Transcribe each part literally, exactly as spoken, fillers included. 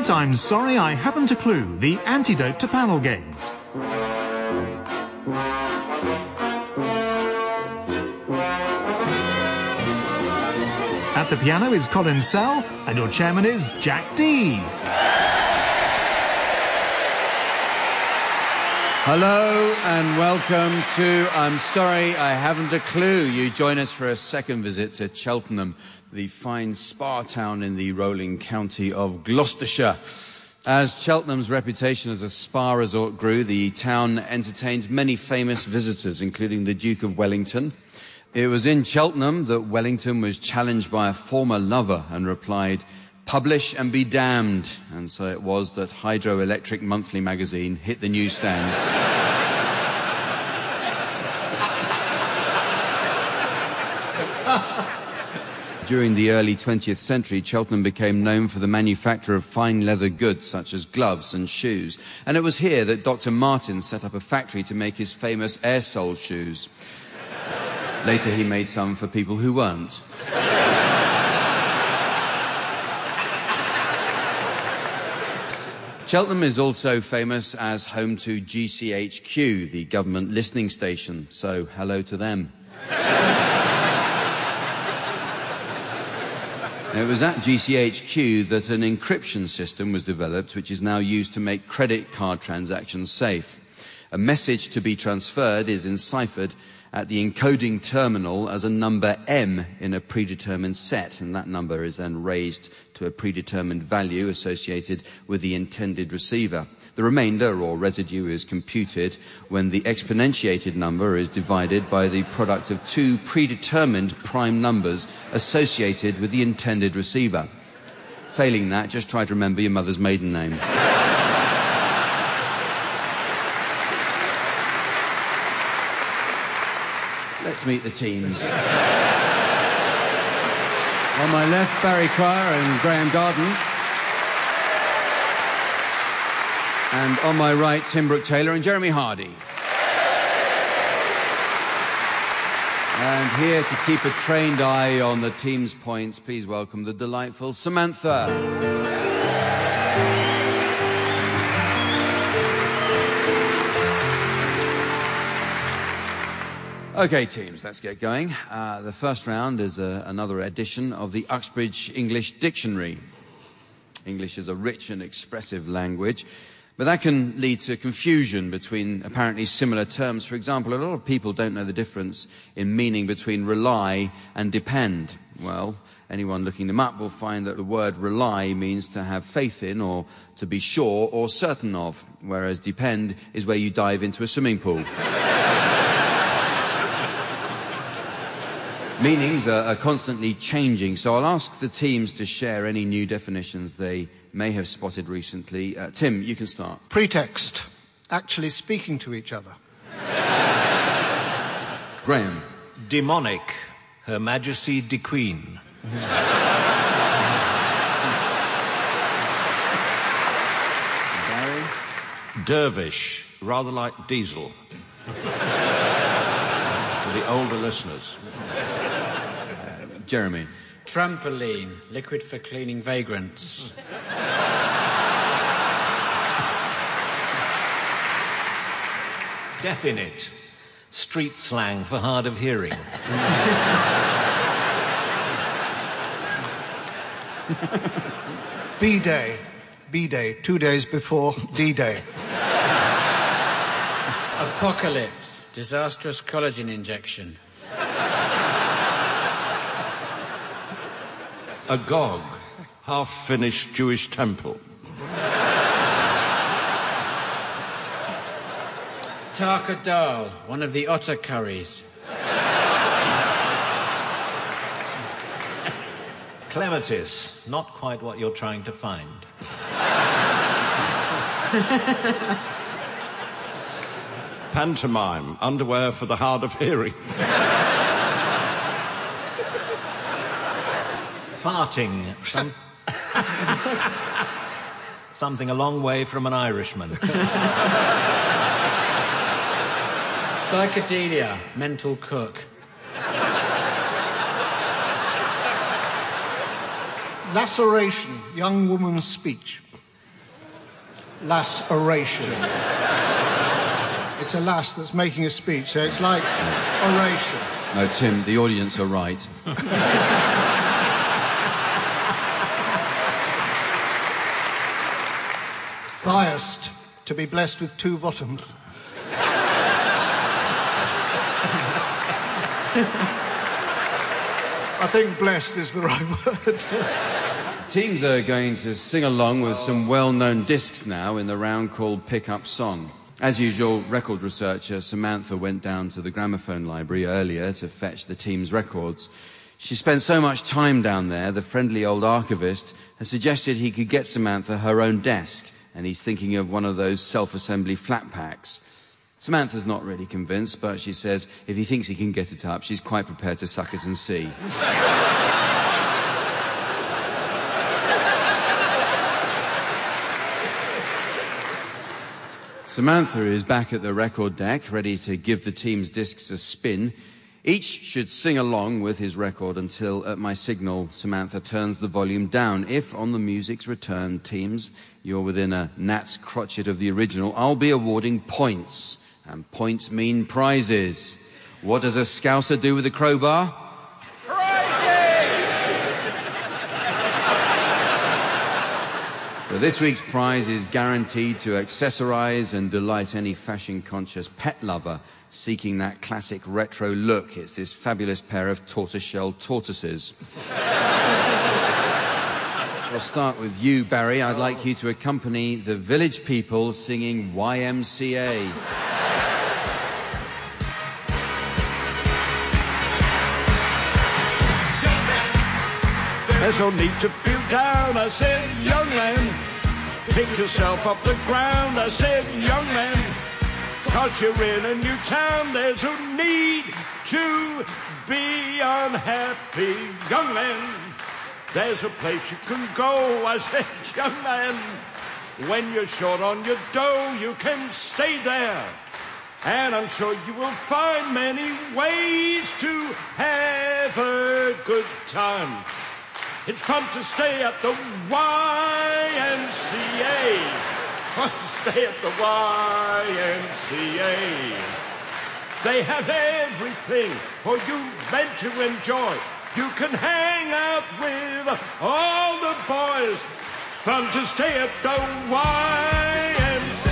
Tonight, I'm sorry I haven't a clue, the antidote to panel games. At the piano is Colin Sell, and your chairman is Jack Dee. Hello and welcome to I'm Sorry I Haven't a Clue. You join us for a second visit to Cheltenham, the fine spa town in the rolling county of Gloucestershire. As Cheltenham's reputation as a spa resort grew, the town entertained many famous visitors, including the Duke of Wellington. It was in Cheltenham that Wellington was challenged by a former lover and replied, "Publish and be damned." And so it was that Hydroelectric Monthly magazine hit the newsstands. During the early twentieth century, Cheltenham became known for the manufacture of fine leather goods such as gloves and shoes. And it was here that Doctor Martin set up a factory to make his famous air sole shoes. Later he made some for people who weren't. Cheltenham is also famous as home to G C H Q, the government listening station, so hello to them. It was at G C H Q that an encryption system was developed which is now used to make credit card transactions safe. A message to be transferred is enciphered at the encoding terminal as a number M in a predetermined set, and that number is then raised to a predetermined value associated with the intended receiver. The remainder, or residue, is computed when the exponentiated number is divided by the product of two predetermined prime numbers associated with the intended receiver. Failing that, just try to remember your mother's maiden name. Let's meet the teams. On my left, Barry Cryer and Graham Garden. And on my right, Tim Brooke-Taylor and Jeremy Hardy. And here to keep a trained eye on the team's points, please welcome the delightful Samantha. Okay, teams, let's get going. Uh, the first round is uh, another edition of the Uxbridge English Dictionary. English is a rich and expressive language, but that can lead to confusion between apparently similar terms. For example, a lot of people don't know the difference in meaning between rely and depend. Well, anyone looking them up will find that the word rely means to have faith in or to be sure or certain of, whereas depend is where you dive into a swimming pool. Meanings are, are constantly changing, so I'll ask the teams to share any new definitions they may have spotted recently. Uh, Tim, you can start. Pretext. Actually speaking to each other. Graham. Demonic. Her Majesty the Queen. Barry. Dervish. Rather like diesel. To the older listeners. Jeremy. Trampoline, liquid for cleaning vagrants. Definite. Street slang for hard of hearing. B-Day. B-Day, two days before D-Day. Apocalypse, disastrous collagen injection. Agog. Half-finished Jewish temple. Tarka dal, one of the otter curries. Clematis. Not quite what you're trying to find. Pantomime. Underwear for the hard of hearing. Farting. Some... Something a long way from an Irishman. Psychedelia, mental cook. Laceration, young woman's speech. lass oration. It's a lass that's making a speech, so it's like oration. No, Tim, the audience are right. Biased to be blessed with two bottoms. I think blessed is the right word. Teams are going to sing along with some well-known discs now in the round called Pick Up Song. As usual, record researcher Samantha went down to the gramophone library earlier to fetch the team's records. She spent so much time down there, the friendly old archivist has suggested he could get Samantha her own desk, and he's thinking of one of those self-assembly flat packs. Samantha's not really convinced, but she says if he thinks he can get it up, she's quite prepared to suck it and see. Samantha is back at the record deck, ready to give the team's discs a spin. Each should sing along with his record until, at my signal, Samantha turns the volume down. If, on the music's return, teams, you're within a gnat's crotchet of the original, I'll be awarding points. And points mean prizes. What does a Scouser do with a crowbar? So this week's prize is guaranteed to accessorize and delight any fashion-conscious pet lover seeking that classic retro look. It's this fabulous pair of tortoiseshell tortoises. We'll start with you, Barry. I'd like you to accompany the village people singing Y M C A. There's no need to feel down, I said, young man. Pick yourself up the ground, I said, young man. Cause you're in a new town, there's no need to be unhappy, young man. There's a place you can go, I said, young man. When you're short on your dough, you can stay there. And I'm sure you will find many ways to have a good time. It's fun to stay at the Y M C A. Fun to stay at the Y M C A. They have everything for you men to enjoy. You can hang out with all the boys. Fun to stay at the Y M C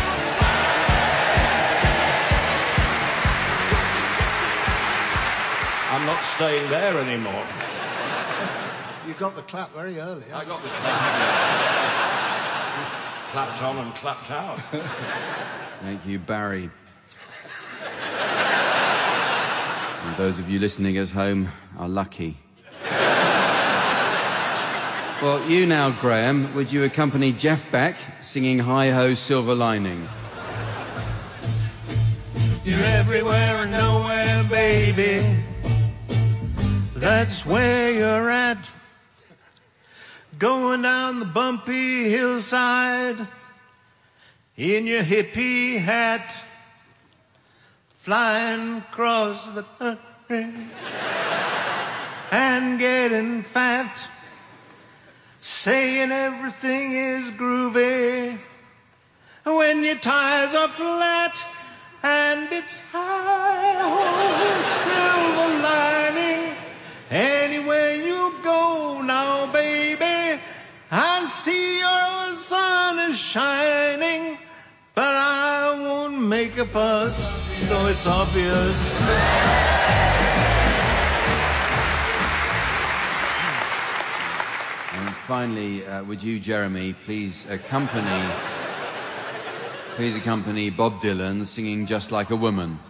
A. I'm not staying there anymore. You got the clap very early. I got the clap. Clapped on and clapped out. Thank you, Barry. And those of you listening at home are lucky. Well, you now, Graham, would you accompany Jeff Beck singing Hi-Ho Silver Lining? You're everywhere and nowhere, baby. That's where you're at. Going down the bumpy hillside in your hippie hat, flying across the country and getting fat, saying everything is groovy when your tires are flat and it's high-ho silver lining. Anywhere you go now, baby, I see your sun is shining, but I won't make a fuss, so it's obvious. And finally, uh, would you, Jeremy, please accompany, please accompany Bob Dylan singing Just Like a Woman?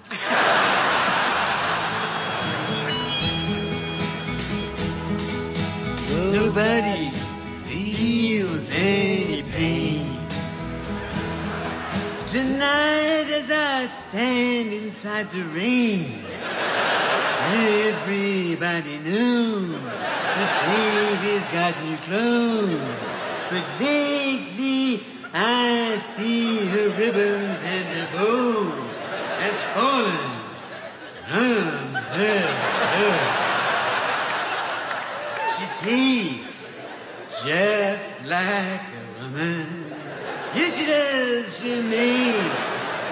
Nobody feels any pain tonight as I stand inside the rain. Everybody knows the baby's got new clothes, but lately I see her ribbons and her bows have fallen from her hair. She takes just like a woman. Yes, she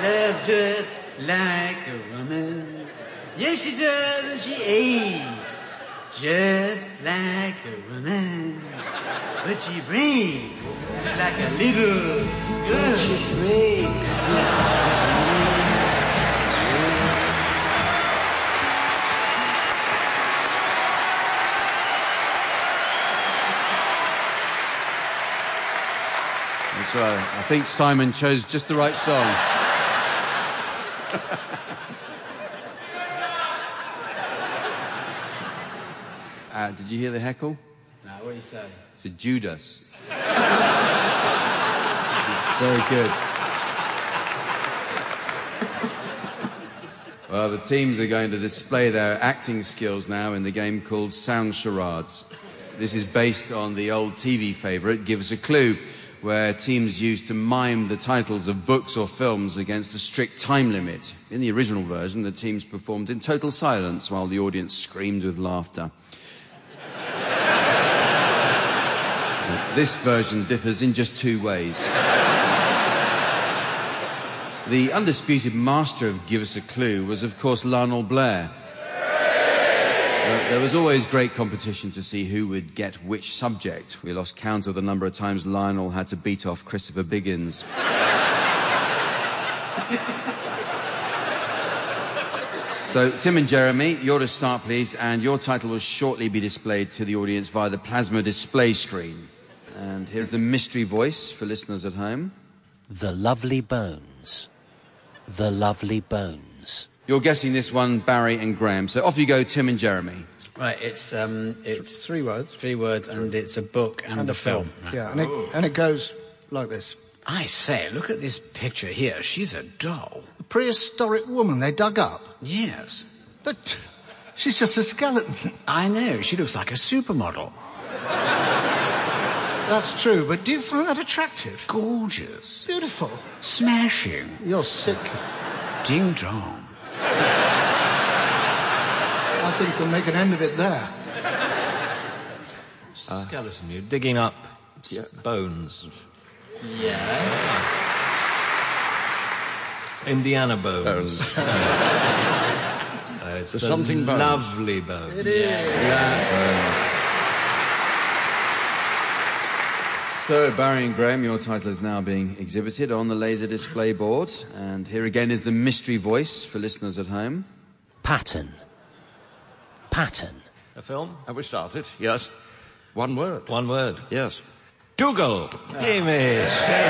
love just like a woman. Yes, she does, and she aches just like a woman. But she brings just like a little girl. She breaks just like a woman. That's right. I think Simon chose just the right song. uh, did you hear the heckle? No, what do you say? It's a Judas. Very good. Well, the teams are going to display their acting skills now in the game called Sound Charades. This is based on the old T V favourite, Give Us a Clue, where teams used to mime the titles of books or films against a strict time limit. In the original version, the teams performed in total silence while the audience screamed with laughter. This version differs in just two ways. The undisputed master of Give Us a Clue was, of course, Lionel Blair. There was always great competition to see who would get which subject. We lost count of the number of times Lionel had to beat off Christopher Biggins. So, Tim and Jeremy, you're to start, please, and your title will shortly be displayed to the audience via the plasma display screen. And here's the mystery voice for listeners at home. The Lovely Bones. The Lovely Bones. You're guessing this one, Barry and Graham. So off you go, Tim and Jeremy. Right, it's um, it's Three words. three words, and it's a book and, And a a film. film. Yeah, and it, and it goes like this. I say, look at this picture here. She's a doll. The prehistoric woman they dug up. Yes. But she's just a skeleton. I know, she looks like a supermodel. That's true, but do you find that attractive? Gorgeous. Beautiful. Smashing. You're sick. Ding dong. I think we'll make an end of it there. Skeleton, you're digging up s- bones. Yeah. Indiana bones. uh, it's There's the something bones. lovely bones. It is. So, Barry and Graham, your title is now being exhibited on the laser display board. And here again is the mystery voice for listeners at home. Pattern. Pattern. A film? Have we started? Yes. One word. One word. Yes. Dougal. Hamish.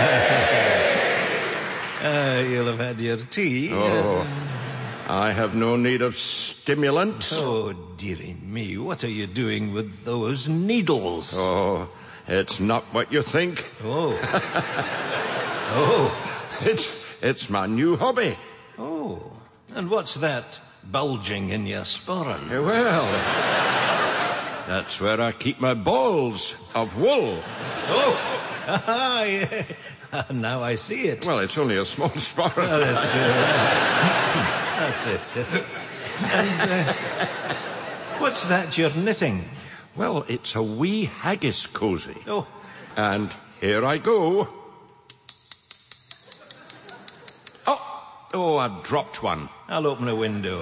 uh, you'll have had your tea. Oh, I have no need of stimulant. Oh, dearie me, what are you doing with those needles? Oh, it's not what you think. Oh. oh. It's, it's my new hobby. Oh. And what's that bulging in your sporran? Well, that's where I keep my balls of wool. Oh. Ah, yeah. Now I see it. Well, it's only a small sporran. Oh, that's good. That's it. And uh, what's that you're knitting? Well, it's a wee haggis cosy. Oh. And here I go. Oh, oh, I've dropped one. I'll open a window.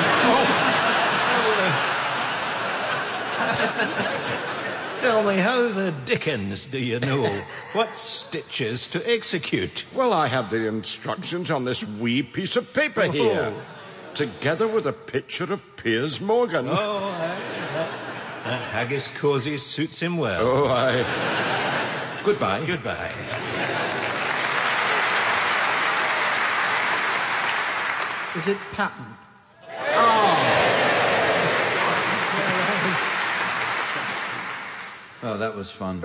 Tell me, how the dickens do you know what stitches to execute? Well, I have the instructions on this wee piece of paper Oh. here, together with a picture of Piers Morgan. Oh, I, that, that haggis cosy suits him well. Oh, I... Goodbye. Goodbye. Is it pattern? Oh, that was fun.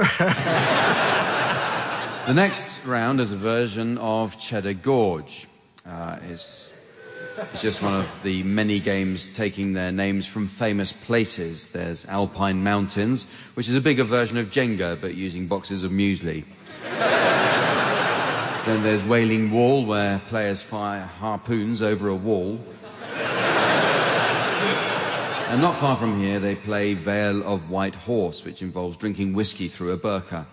The next round is a version of Cheddar Gorge. Uh, it's, it's just one of the many games taking their names from famous places. There's Alpine Mountains, which is a bigger version of Jenga, but using boxes of muesli. Then there's Wailing Wall, where players fire harpoons over a wall. And not far from here, they play Vale of White Horse, which involves drinking whiskey through a burqa.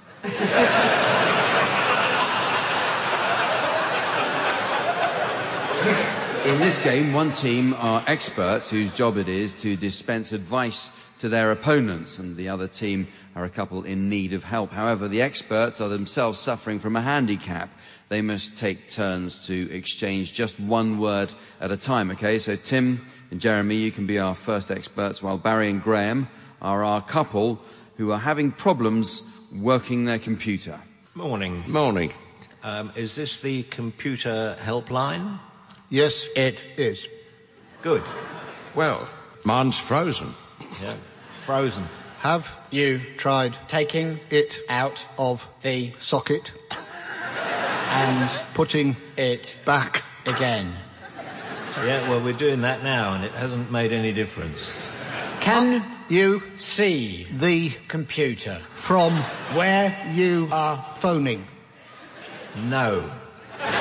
In this game, one team are experts whose job it is to dispense advice to their opponents, and the other team are a couple in need of help. However, the experts are themselves suffering from a handicap. They must take turns to exchange just one word at a time, okay? So Tim and Jeremy, you can be our first experts, while Barry and Graham are our couple who are having problems working their computer. Morning. Morning. Um, is this the computer helpline? Yes, It. is. Good. Well, mine's frozen. Yeah. Frozen. Have You tried taking it out of the socket, and putting it back. again. Yeah, well, we're doing that now, and it hasn't made any difference. Can You see the computer from where you are phoning. No. I,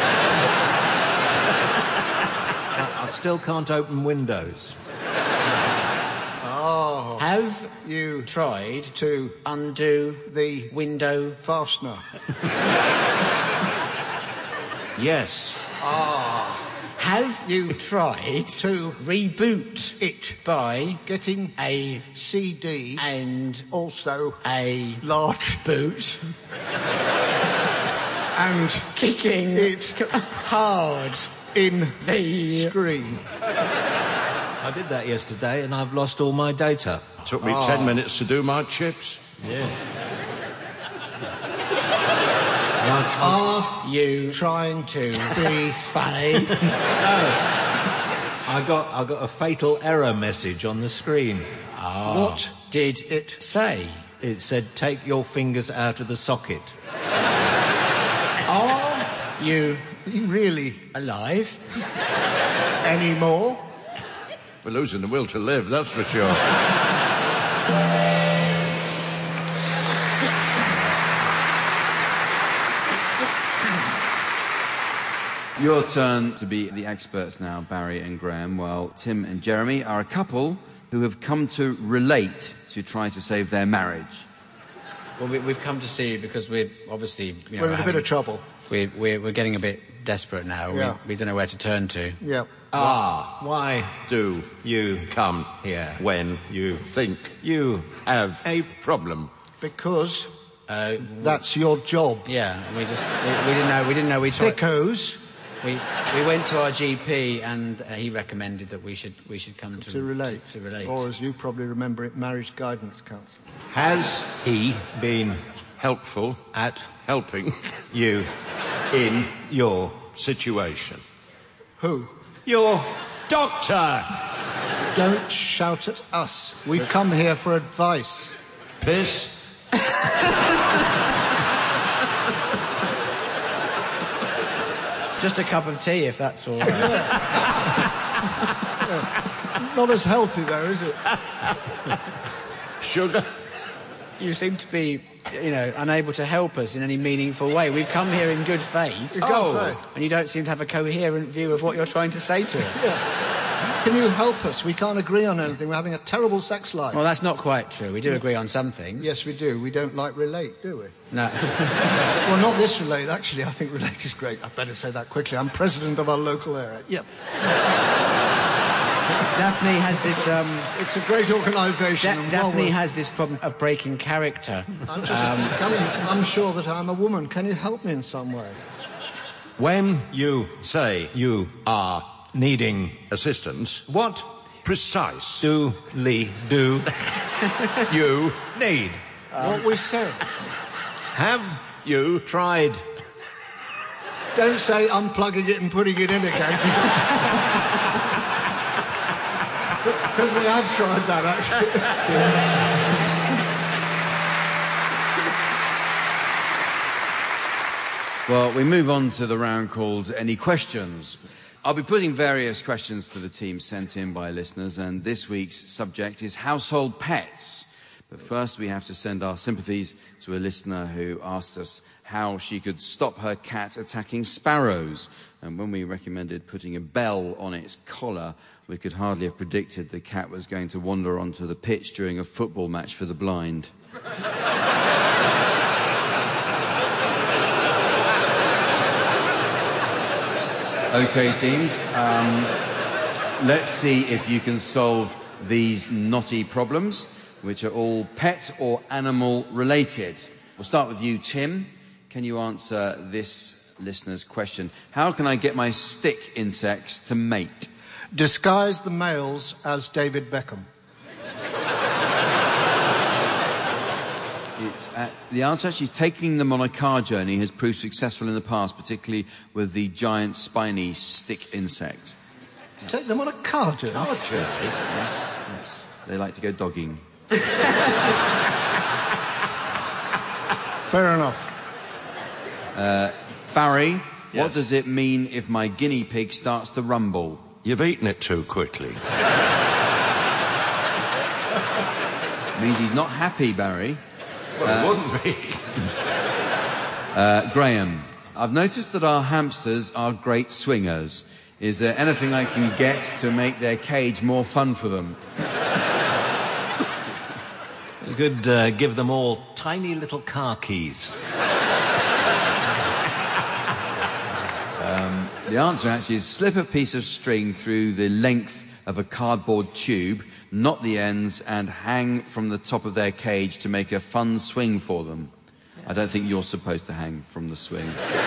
I still can't open Windows. Oh, have you tried to undo the window fastener. Yes. have You tried to reboot it by getting a C D and also a large boot and kicking It. hard in the screen. I did that yesterday, and I've lost all my data. Took me ten minutes to do my chips. Yeah. Are you trying to be funny. I got I got a fatal error message on the screen. what did it say? It said, "Take your fingers out of the socket." Are you really alive? anymore? We're losing the will to live, that's for sure. Your turn to be the experts now, Barry and Graham, while Tim and Jeremy are a couple who have come to relate to try to save their marriage. Well, we, we've come to see you because we're obviously, you know, We're in a bit having- of trouble. We're, we're, we're getting a bit desperate now. Yeah. We, we don't know where to turn to. Yeah. Ah, why Do you come here? when You think You have a problem. Because Uh, that's your job. yeah, we just we, we didn't know we didn't know we tried. Thickos We we went to our G P and uh, he recommended that we should we should come to to relate. To, to relate. Or as you probably remember it, Marriage Guidance Council. has he been Helpful at helping you in your situation. Who? your Doctor! Don't shout at us. We've come here for advice. Piss. Just a cup of tea, if that's all right. Not as healthy though, is it? Sugar. You seem to be, you know, unable to help us in any meaningful way. We've come here in good faith. In good Oh. faith. And you don't seem to have a coherent view of what you're trying to say to us. Can you help us? We can't agree on anything. We're having a terrible sex life. Well, that's not quite true. We do agree on some things. Yes, we do. We don't like relate, do we? No. Well, not this relate. Actually, I think relate is great. I better say that quickly. I'm president of our local area. Yep. Daphne has this. Um, It's a great organisation. Da- and well Daphne worth- has this problem of breaking character. I'm just I'm unsure that I'm a woman. Can you help me in some way? When you say you are needing assistance, what precise do Lee do you need? What we said. Have you tried Don't say unplugging it and putting it in again. Because we have tried that, actually. Well, we move on to the round called Any Questions. I'll be putting various questions to the team sent in by listeners, and this week's subject is household pets. But first we have to send our sympathies to a listener who asked us how she could stop her cat attacking sparrows. And when we recommended putting a bell on its collar, we could hardly have predicted the cat was going to wander onto the pitch during a football match for the blind. Okay, teams. Um, let's see if you can solve these knotty problems, which are all pet or animal related. We'll start with you, Tim. Can you answer this listener's question? How can I get my stick insects to mate? Disguise the males as David Beckham. It's uh, the answer actually is taking them on a car journey has proved successful in the past, particularly with the giant spiny stick insect. Take them on a car journey? Car journey? Yes, yes, yes. They like to go dogging. Fair enough. Uh, Barry, yes. What does it mean if my guinea pig starts to rumble? You've eaten it too quickly. It means he's not happy, Barry. Well, uh, it wouldn't be. uh, Graham, I've noticed that our hamsters are great swingers. Is there anything I can get to make their cage more fun for them? You could uh, give them all tiny little car keys. um, the answer actually is slip a piece of string through the length of a cardboard tube, knot the ends, and hang from the top of their cage to make a fun swing for them. I don't think you're supposed to hang from the swing.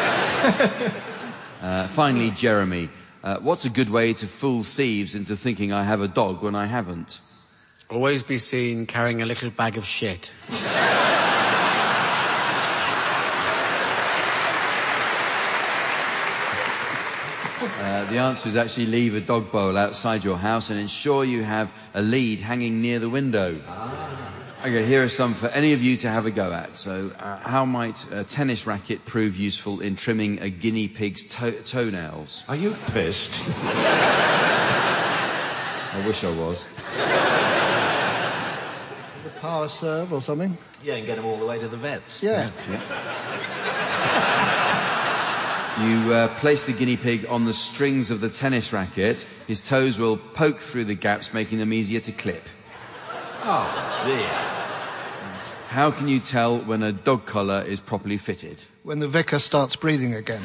uh, finally, Jeremy, uh, what's a good way to fool thieves into thinking I have a dog when I haven't? Always be seen carrying a little bag of shit. Uh, the answer is actually leave a dog bowl outside your house and ensure you have a lead hanging near the window. Ah. Okay, here are some for any of you to have a go at. So, uh, how might a tennis racket prove useful in trimming a guinea pig's to- toenails? Are you pissed? I wish I was. The power serve or something? Yeah, and get them all the way to the vets. Yeah. yeah. You uh, place the guinea pig on the strings of the tennis racket. His toes will poke through the gaps, making them easier to clip. Oh, dear. How can you tell when a dog collar is properly fitted? When the vicar starts breathing again.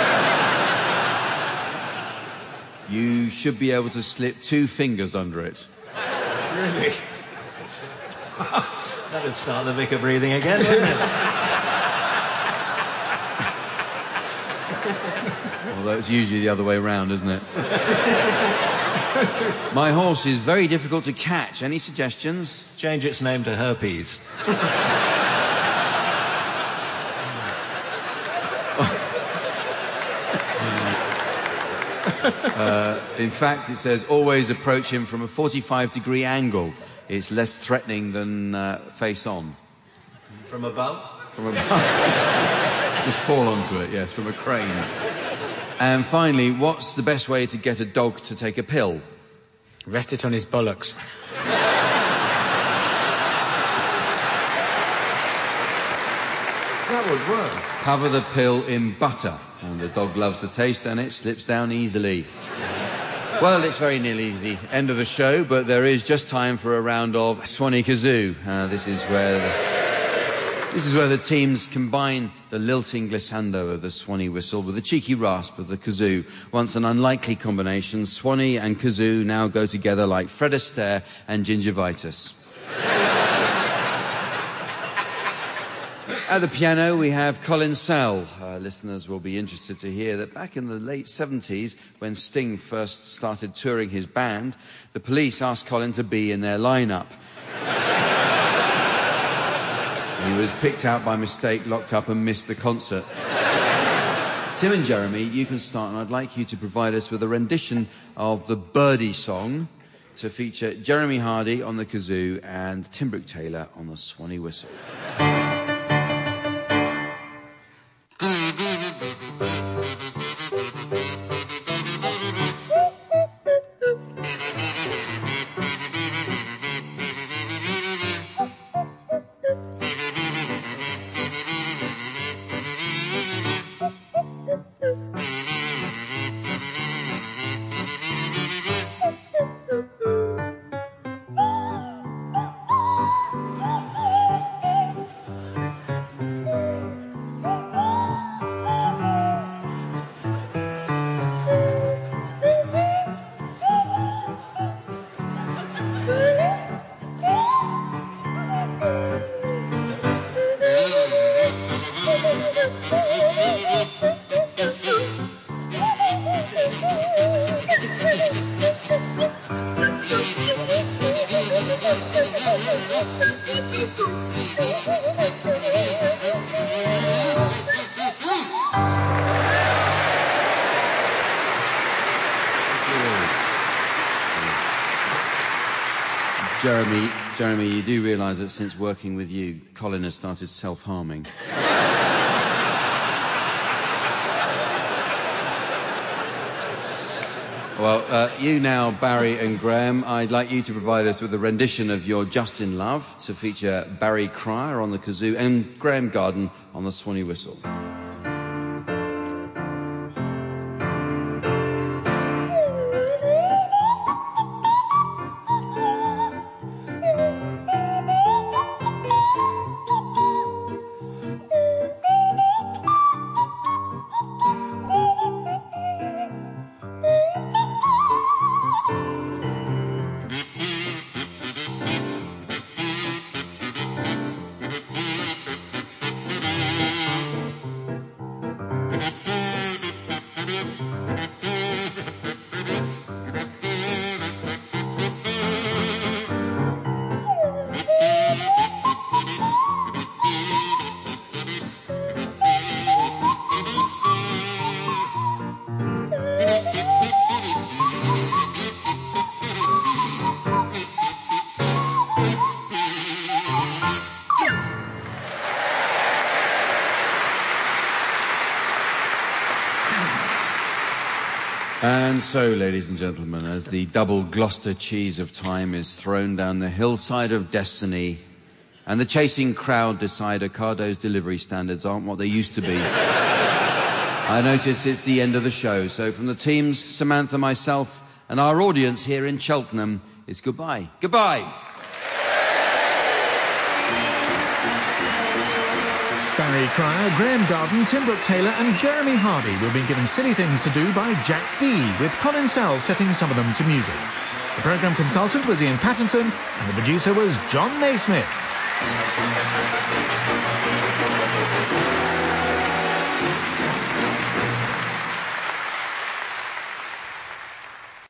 You should be able to slip two fingers under it. Really? That would start the vicar breathing again, wouldn't it? Although it's usually the other way around, isn't it? My horse is very difficult to catch. Any suggestions? Change its name to Herpes. uh, in fact, it says always approach him from a forty-five degree angle. It's less threatening than uh, face on. From above? From above. Just fall onto it, yes, from a crane. And finally, what's the best way to get a dog to take a pill? Rest it on his bollocks. That would work. Cover the pill in butter, and the dog loves the taste, and it slips down easily. Well, it's very nearly the end of the show, but there is just time for a round of Swanee Kazoo. Uh, this is where the, this is where the teams combine the lilting glissando of the Swanee whistle with the cheeky rasp of the kazoo. Once an unlikely combination, Swanee and kazoo now go together like Fred Astaire and gingivitis. At the piano, we have Colin Sell. Uh, listeners will be interested to hear that back in the late seventies, when Sting first started touring his band, the Police asked Colin to be in their lineup. He was picked out by mistake, locked up, and missed the concert. Tim and Jeremy, you can start, and I'd like you to provide us with a rendition of the Birdie song to feature Jeremy Hardy on the kazoo and Tim Brooke Taylor on the Swanee whistle. Jeremy, Jeremy, you do realise that since working with you, Colin has started self-harming. Well, uh, you now, Barry and Graham, I'd like you to provide us with a rendition of your Just in Love to feature Barry Cryer on the kazoo and Graham Garden on the Swanee whistle. And so, ladies and gentlemen, as the double Gloucester cheese of time is thrown down the hillside of destiny and the chasing crowd decide Ocado's delivery standards aren't what they used to be, I notice it's the end of the show. So from the teams, Samantha, myself, and our audience here in Cheltenham, it's goodbye. Goodbye! Barry Cryer, Graham Garden, Tim Brooke-Taylor and Jeremy Hardy will be given Silly Things to Do by Jack Dee, with Colin Sell setting some of them to music. The programme consultant was Ian Pattinson and the producer was John Naismith.